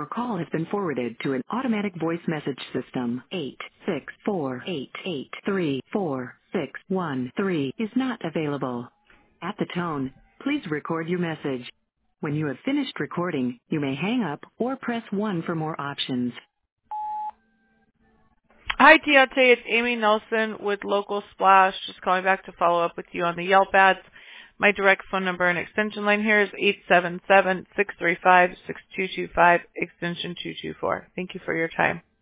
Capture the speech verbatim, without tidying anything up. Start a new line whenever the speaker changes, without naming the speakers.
Your call has been forwarded to an automatic voice message system. eight six four eight eight three four six one three is not available. At the tone, please record your message. When you have finished recording, you may hang up or press one for more options.
Hi, Deontay. It's Amy Nelson with Local Splash. Just calling back to follow up with you on the Yelp ads. My direct phone number and extension line here is eight seven seven, six three five, six two two five, extension two two four. Thank you for your time.